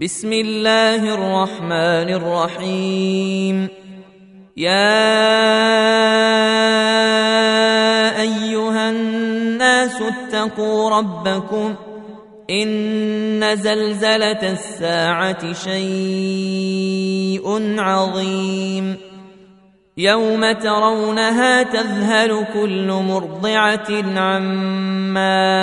بسم الله الرحمن الرحيم. يا أيها الناس اتقوا ربكم إن زلزلة الساعة شيء عظيم يوم ترونها تذهل كل مرضعة عما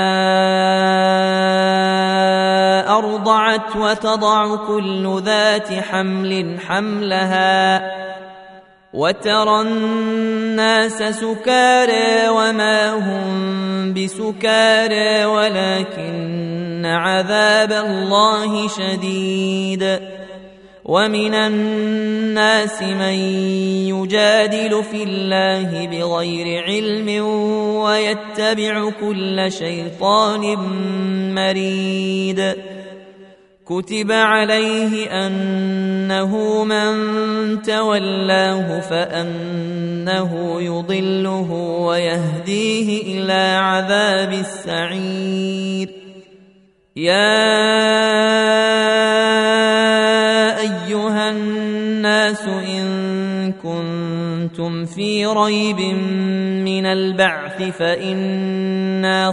أرضعت وتضع كل ذات حمل حملها وترى الناس سكارى وما هم بسكارى ولكن عذاب الله شديد. ومن الناس من يجادل في الله بغير علم ويتبع كل شيطان مريد. كتب عليه أنه من تولاه فأنه يضله ويهديه إلى عذاب السعير. يا أيها الناس إن كنتم في ريب من البعث فإنا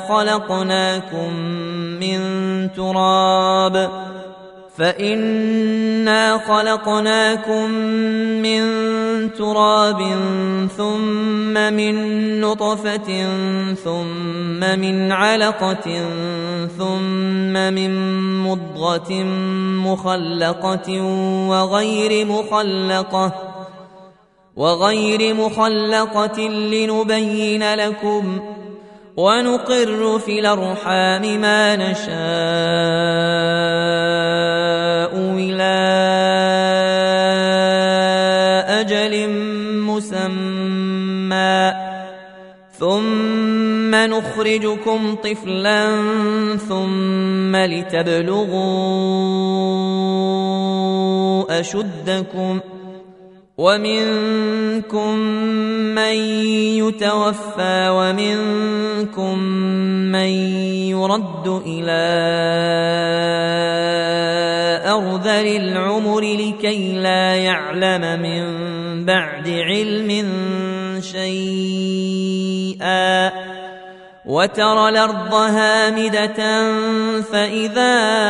خلقناكم من تراب ثم من نطفة ثم من علقة ثم من مضغة مخلقة وغير مخلقة لنبين لكم ونقر في الأرحام ما نشاء إلى أجل مسمى ثم نخرجكم طفلا ثم لتبلغوا أشدكم ومنكم من يتوفى ومنكم من يرد إلى أرذل العمر لكي لا يعلم من بعد علم شيئا. وترى الأرض هامدة فإذا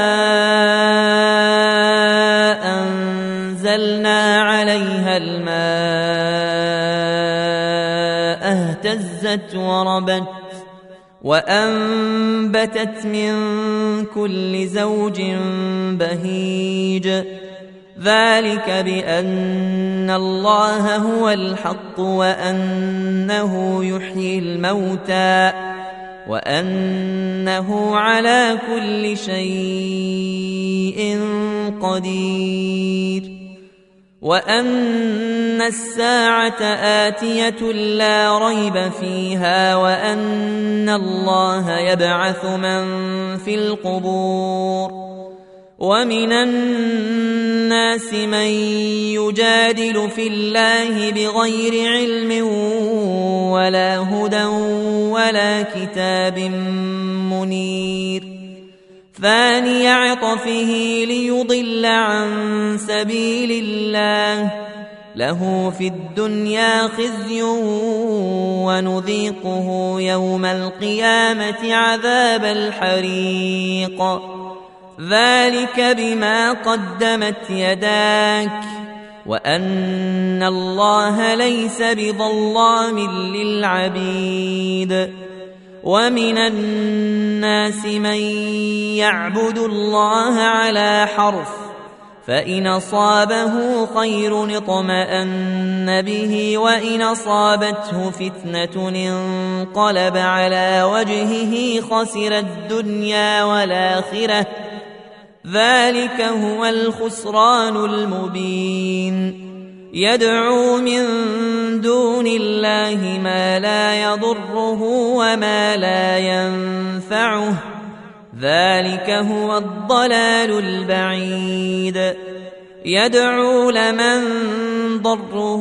أنزلنا عليها الماء اهتزت وربت وأنبتت من كل زوج بهيج. ذلك بأن الله هو الحق وأنه يحيي الموتى وأنه على كل شيء قدير وأن الساعة آتية لا ريب فيها وأن الله يبعث من في القبور. ومن الناس من يجادل في الله بغير علم ولا هدى ولا كتاب منير. ثاني عطفه ليضل عن سبيل الله له في الدنيا خزي ونذيقه يوم القيامة عذاب الحريق. ذلك بما قدمت يداك وأن الله ليس بظلام للعبيد. ومن الناس من يعبد الله على حرف فإن أصابه خير اطمأن به وإن أصابته فتنة انقلب على وجهه خسر الدنيا والآخرة. ذلك هو الخسران المبين. يدعو من دون الله ما لا يضره وما لا ينفعه ذلك هو الضلال البعيد. يدعو لمن ضره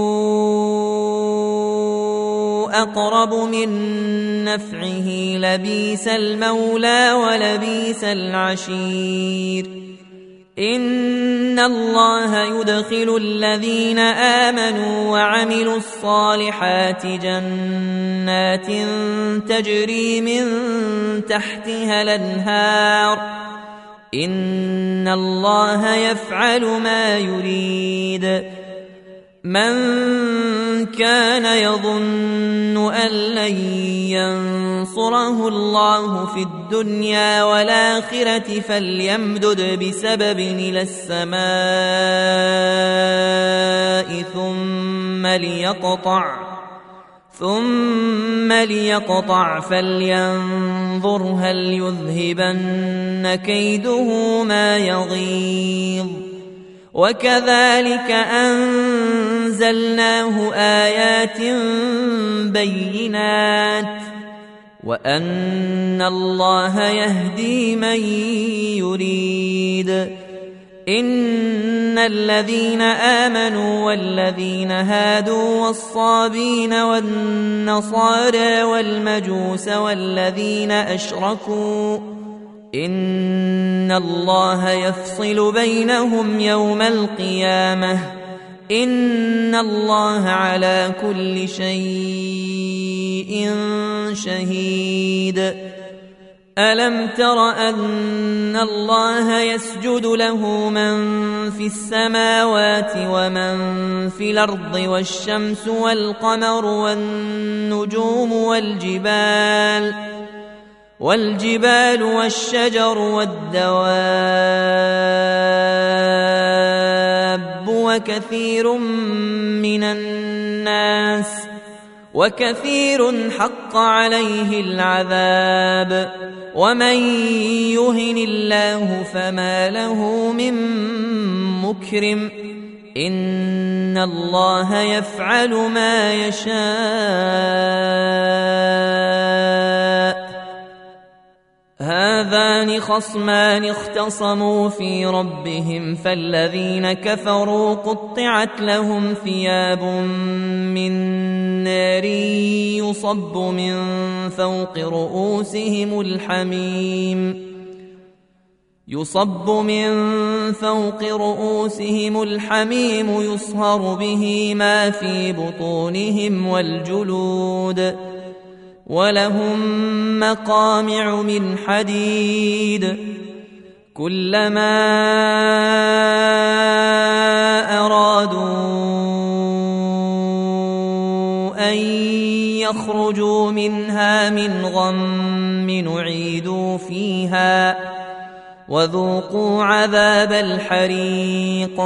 أقرب من نفعه لبيس المولى ولبيس العشير. إن الله يدخل الذين آمنوا وعملوا الصالحات جنات تجري من تحتها الأنهار إن الله يفعل ما يريد. من كان يظن أن لن ينصره الله في الدنيا والآخرة فليمدد بسبب إلى السماء ثم ليقطع فلينظر هل يذهبن كيده ما يغيظ. وكذلك أنزلناه آيات بينات وأن الله يهدي من يريد. إن الذين آمنوا والذين هادوا والصابين والنصارى والمجوس والذين أشركوا إن الله يفصل بينهم يوم القيامة إن الله على كل شيء شهيد. ألم تر أن الله يسجد له من في السماوات ومن في الأرض والشمس والقمر والنجوم والجبال والشجر والدواب وكثير حق عليه العذاب ومن يهن الله فما له من مكرم إن الله يفعل ما يشاء. هذان خصمان اختصموا في ربهم فالذين كفروا قطعت لهم ثياب من نار يصب من فوق رؤوسهم الحميم يصهر به ما في بطونهم والجلود ولهم مقامع من حديد كلما أرادوا أن يخرجوا منها من غم نعيدوا فيها وذوقوا عذاب الحريق.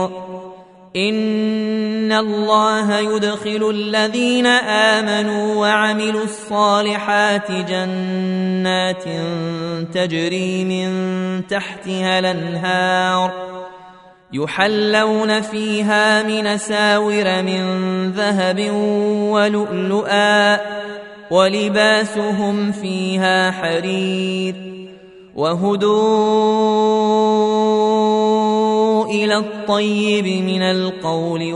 إن الله يدخل الذين آمنوا وعملوا الصالحات جنات تجري من تحتها الأنهار يحلون فيها من أساور من ذهب ولؤلؤا ولباسهم فيها حرير وهدوا إلى الطيب من القول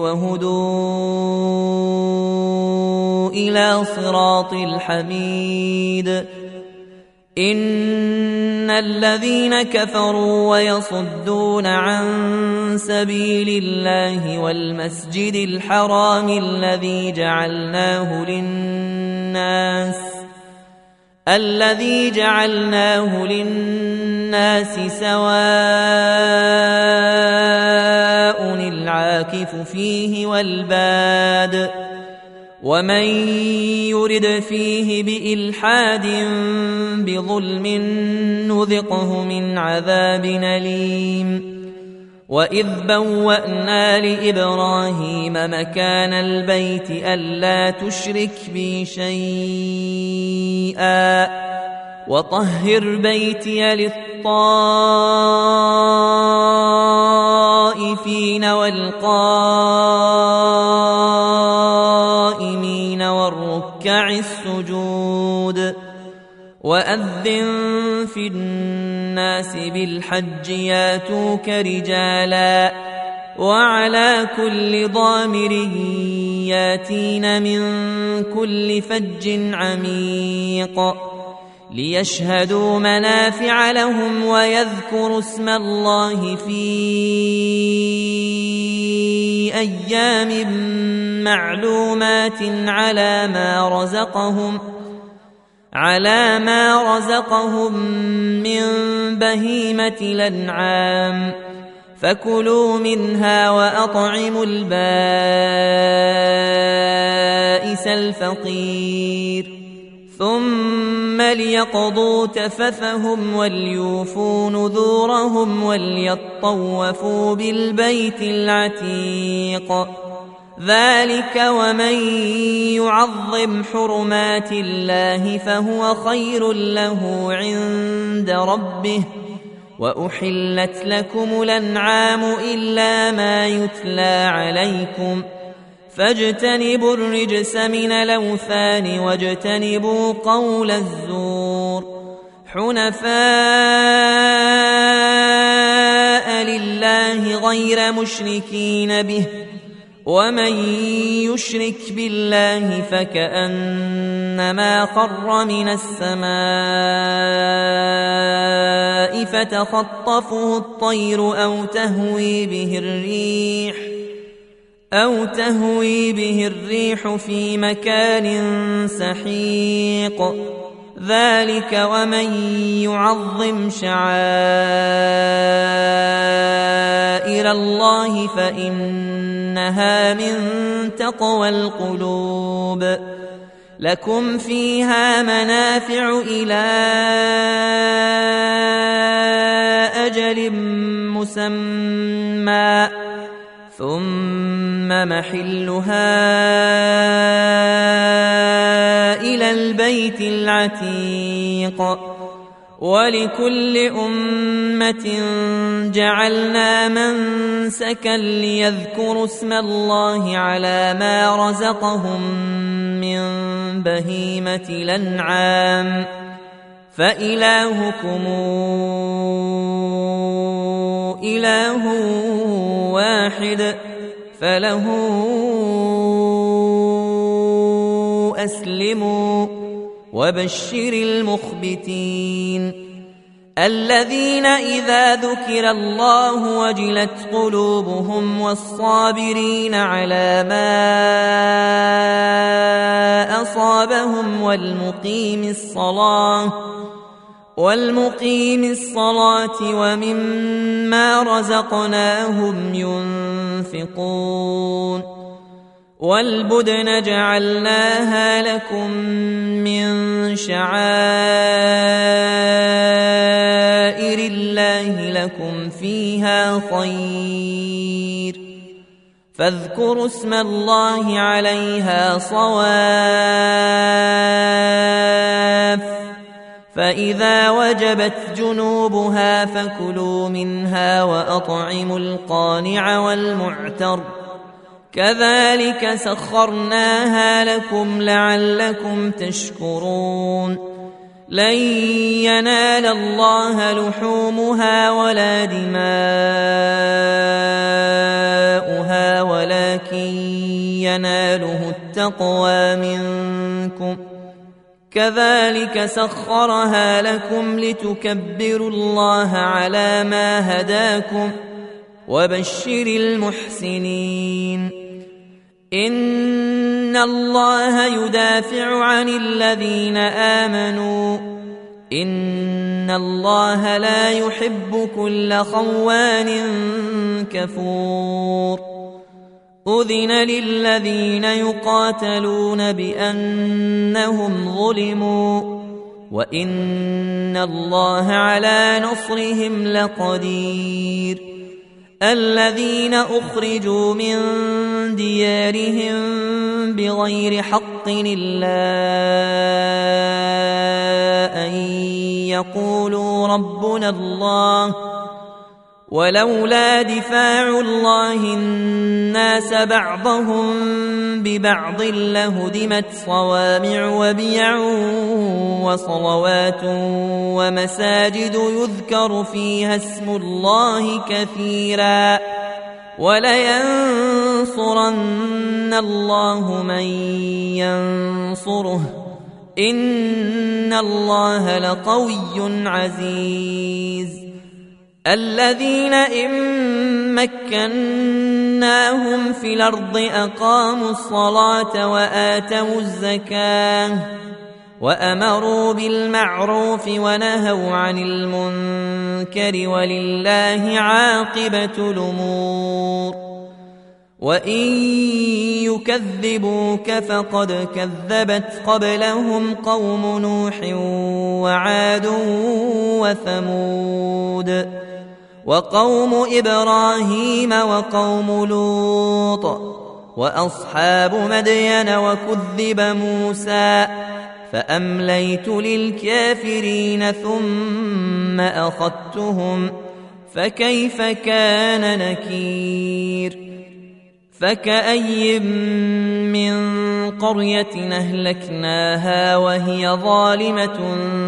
وهدوا إلى صراط الحميد. إن الذين كفروا ويصدون عن سبيل الله والمسجد الحرام الذي جعلناه للناس سواء العاكف فيه والباد ومن يرد فيه بإلحاد بظلم نذقه من عذاب أليم. وإذ بوأنا لإبراهيم مكان البيت ألا تشرك بي شيئا وطهر بيتي للطائفين والقائمين والركع السجود. وأذن في الناس بالحج ياتوك رجالا وعلى كل ضامر ياتين من كل فج عميق ليشهدوا منافع لهم ويذكروا اسم الله في أيام معلومات على ما رزقهم من بهيمة الأنعام فكلوا منها وأطعموا البائس الفقير ثم ليقضوا تفثهم وليوفوا نذورهم وليطوفوا بالبيت العتيق ذلك ومن يعظم حرمات الله فهو خير له عند ربه وأحلت لكم الأنعام إلا ما يتلى عليكم فاجتنبوا الرجس من الأوثان واجتنبوا قول الزور حنفاء لله غير مشركين به ومن يشرك بالله فكأنما خر من السماء فتخطفه الطير أو تهوي به الريح في مكان سحيق ذلك ومن يعظم شعائر الله فإنها من تقوى القلوب لكم فيها منافع إلى أجل مسمى ثم محلها إلى البيت العتيق ولكل أمة جعلنا منسكا ليذكروا اسم الله على ما رزقهم من بهيمة الأنعام فإلهكم إله واحد فله أسلموا وبشر المخبتين الذين إذا ذكر الله وجلت قلوبهم والصابرين على ما أصابهم والمقيم الصلاة ومما رزقناهم ينفقون والبدن جعلناها لكم من شعائر الله لكم فيها خير فاذكروا اسم الله عليها صواف فإذا وجبت جنوبها فكلوا منها وأطعموا القانع والمعتر كذلك سخرناها لكم لعلكم تشكرون لن ينال الله لحومها ولا دماؤها ولكن يناله التقوى منكم كذلك سخرها لكم لتكبروا الله على ما هداكم وبشر المحسنين إن الله يدافع عن الذين آمنوا إن الله لا يحب كل خوان كفور أذن للذين يقاتلون بأنهم ظلموا وإن الله على نصرهم لقدير الذين أخرجوا من ديارهم بغير حق إلا أن يقولوا ربنا الله ولولا دفاع الله الناس بعضهم ببعض لهدمت صوامع وبيع وصلوات ومساجد يذكر فيها اسم الله كثيرا ولينصرن الله من ينصره إن الله لقوي عزيز الذين إن مكناهم في الأرض أقاموا الصلاة وآتوا الزكاة وأمروا بالمعروف ونهوا عن المنكر ولله عاقبة الأمور وإن يكذبوك فقد كذبت قبلهم قوم نوح وعاد وثمود وقوم إبراهيم وقوم لوط وأصحاب مدين وكذب موسى فأمليت للكافرين ثم أخذتهم فكيف كان نكير فكأي من قرية أهلكناها وهي ظالمة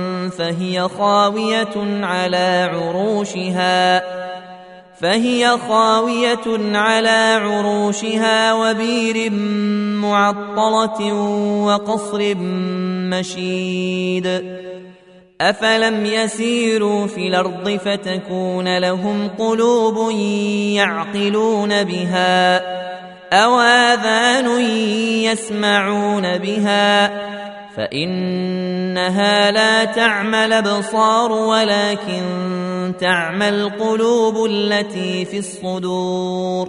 فهي خاوية على عروشها وبير معطلة وقصر مشيد أفلم يسيروا في الأرض فتكون لهم قلوب يعقلون بها أو آذان يسمعون بها فإنها لا تعمى الأبصار ولكن تعمى القلوب التي في الصدور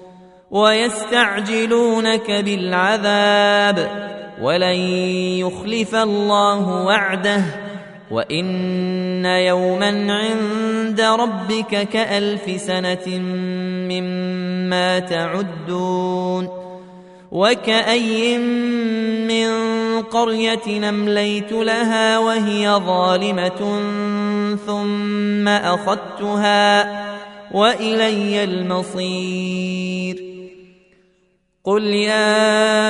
ويستعجلونك بالعذاب ولن يخلف الله وعده وإن يوما عند ربك كألف سنة مما تعدون وكأي من قرية أمليت لها وهي ظالمة ثم أخذتها وإلي المصير قل يا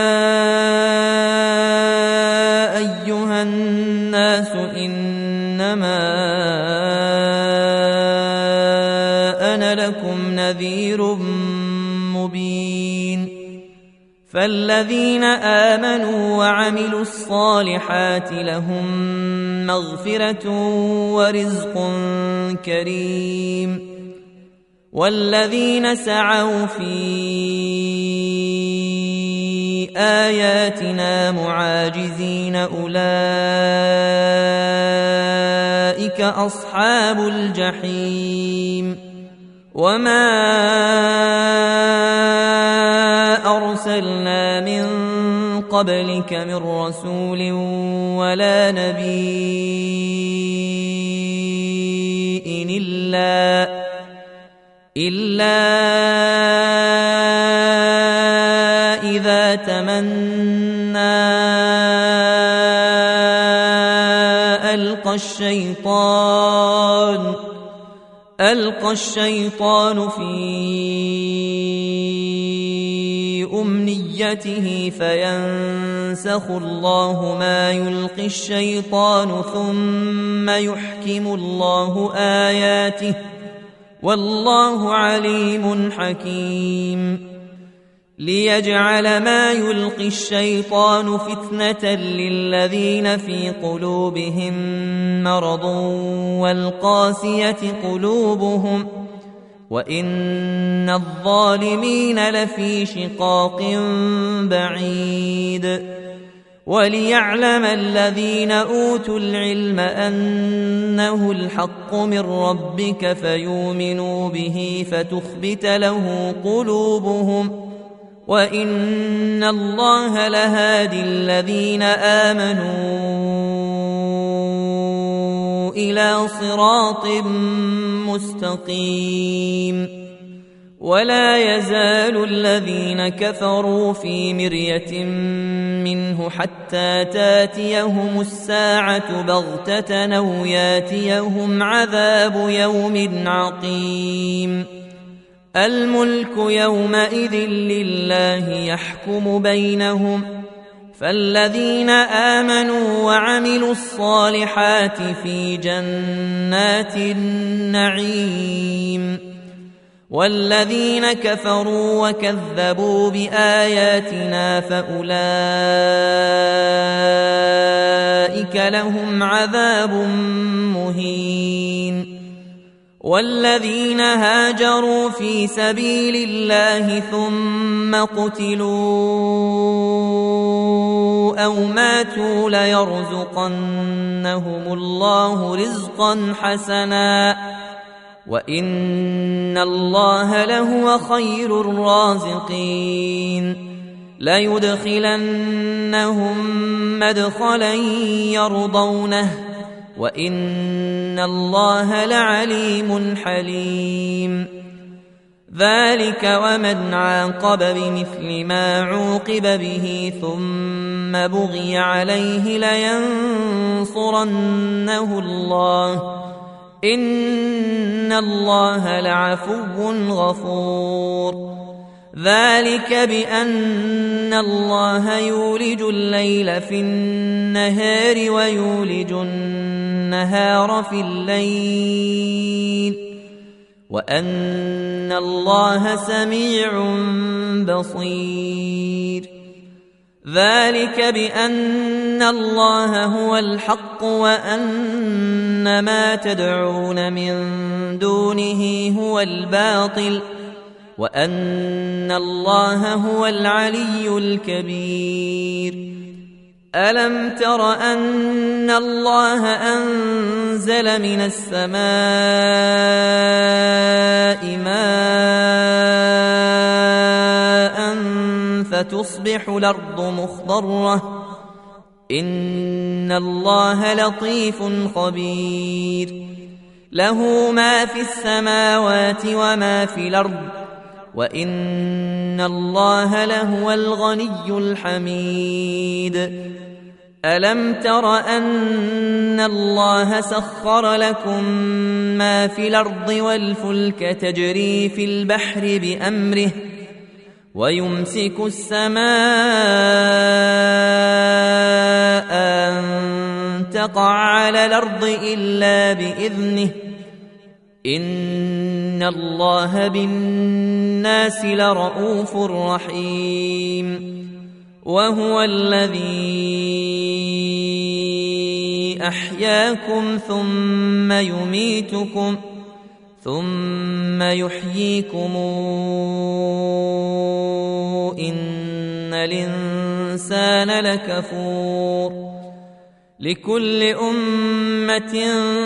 أيها الناس إنما أنا لكم نذير مبين فالذين آمنوا وعملوا الصالحات لهم مغفرة ورزق كريم والذين سعوا في آياتنا معاجزين أولئك أصحاب الجحيم وما أرسلنا من قبلك من رسول ولا نبي إلا إذا تمنى ألقى الشيطان في أمنيته فينسخ الله ما يلقي الشيطان ثم يحكم الله آياته والله عليم حكيم ليجعل ما يلقي الشيطان فتنة للذين في قلوبهم مرض والقاسية قلوبهم وإن الظالمين لفي شقاق بعيد وليعلم الذين أوتوا العلم أنه الحق من ربك فيؤمنوا به فتخبت له قلوبهم وإن الله لهادي الذين آمنوا إلى صراط مستقيم ولا يزال الذين كفروا في مرية منه حتى تاتيهم الساعة بغتة أو ياتيهم عذاب يوم عقيم الملك يومئذ لله يحكم بينهم فالذين آمنوا وعملوا الصالحات في جنات النعيم والذين كفروا وكذبوا بآياتنا فأولئك لهم عذاب مهين. والذين هاجروا في سبيل الله ثم قتلوا أو ماتوا ليرزقنهم الله رزقا حسنا وإن الله لهو خير الرازقين. ليدخلنهم مدخلا يرضونه وإن الله لعليم حليم. ذلك ومن عاقب بمثل ما عوقب به ثم بغي عليه لينصرنه الله إن الله لعفو غفور. ذلك بأن الله يولج الليل في النهار ويولج النهار في الليل وأن الله سميع بصير. ذلك بأن الله هو الحق وأن ما تدعون من دونه هو الباطل وأن الله هو العلي الكبير. ألم تر أن الله أنزل من السماء ماء فتصبح الأرض مخضرة إن الله لطيف خبير. له ما في السماوات وما في الأرض وإن الله لهو الغني الحميد. ألم تر أن الله سخر لكم ما في الأرض والفلك تجري في البحر بأمره ويمسك السماء أن تقع على الأرض إلا بإذنه إن الله بالناس لرؤوف رحيم. وهو الذي أحياكم ثم يميتكم ثم يحييكم إن الإنسان لكفور. لكل أمة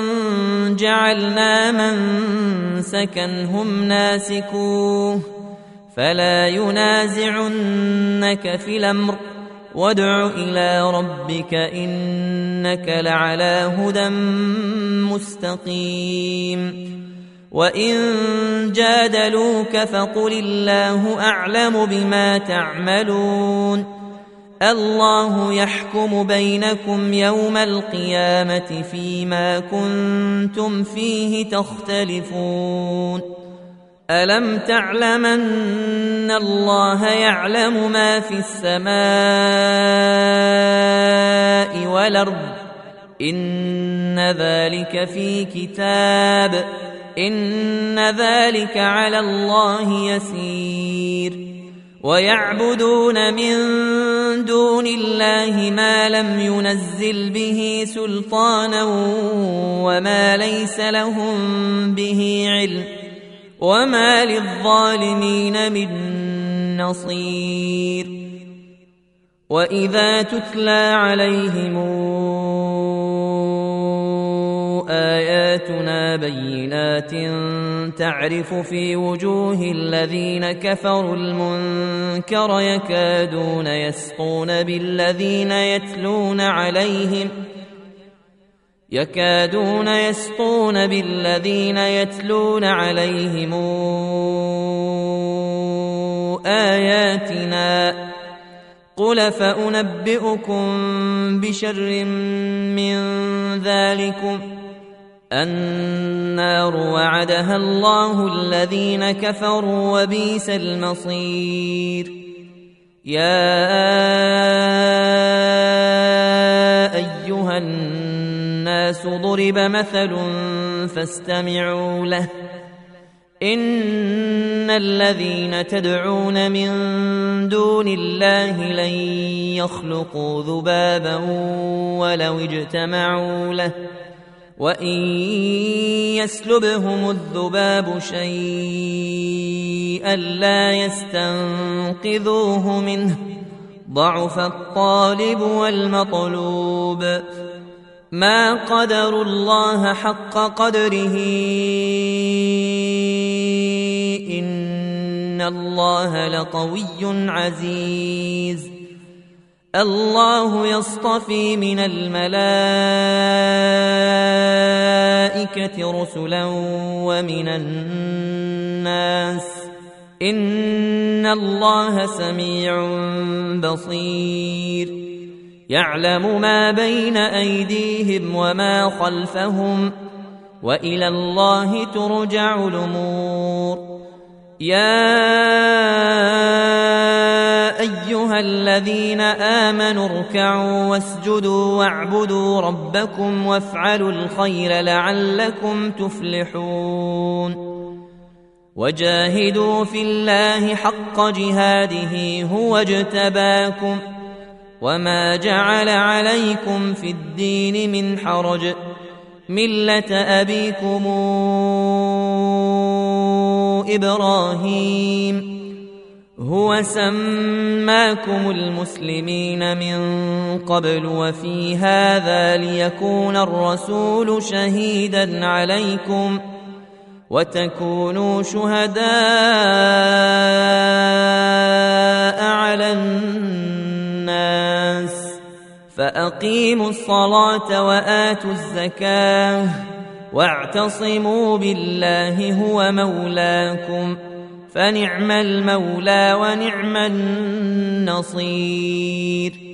جعلنا منسكا هم ناسكوه فلا ينازعنك في الأمر وادع إلى ربك إنك لعلى هدى مستقيم. وإن جادلوك فقل الله أعلم بما تعملون. الله يحكم بينكم يوم القيامة فيما كنتم فيه تختلفون. ألم تعلم أن الله يعلم ما في السماء والأرض إن ذلك في كتاب إن ذلك على الله يسير. ويعبدون من دون الله ما لم ينزل به سلطانا وما ليس لهم به علم وما للظالمين من نصير. وإذا تتلى عليهم آياتنا بينات تعرف في وجوه الذين كفروا المنكر يكادون يسقون بالذين يتلون عليهم آياتنا قل فأنبئكم بشر من ذلكم النار وعدها الله الذين كفروا وبئس المصير. يا أيها الناس ضرب مثل فاستمعوا له إن الذين تدعون من دون الله لن يخلقوا ذبابا ولو اجتمعوا له وإن يسلبهم الذباب شيئا لا يستنقذوه منه ضعف الطالب والمطلوب ما قدروا الله حق قدره إن الله لقوي عزيز الله يصطفي من الملائكة رسلا ومن الناس إن الله سميع بصير يعلم ما بين أيديهم وما خلفهم وإلى الله ترجع الأمور يا أيها الذين آمنوا اركعوا واسجدوا واعبدوا ربكم وافعلوا الخير لعلكم تفلحون وجاهدوا في الله حق جهاده هو اجتباكم وما جعل عليكم في الدين من حرج ملة أبيكم إبراهيم هو سماكم المسلمين من قبل وفي هذا ليكون الرسول شهيدا عليكم وتكونوا شهداء على الناس فأقيموا الصلاة وآتوا الزكاة واعتصموا بالله هو مولاكم فنعم المولى ونعم النصير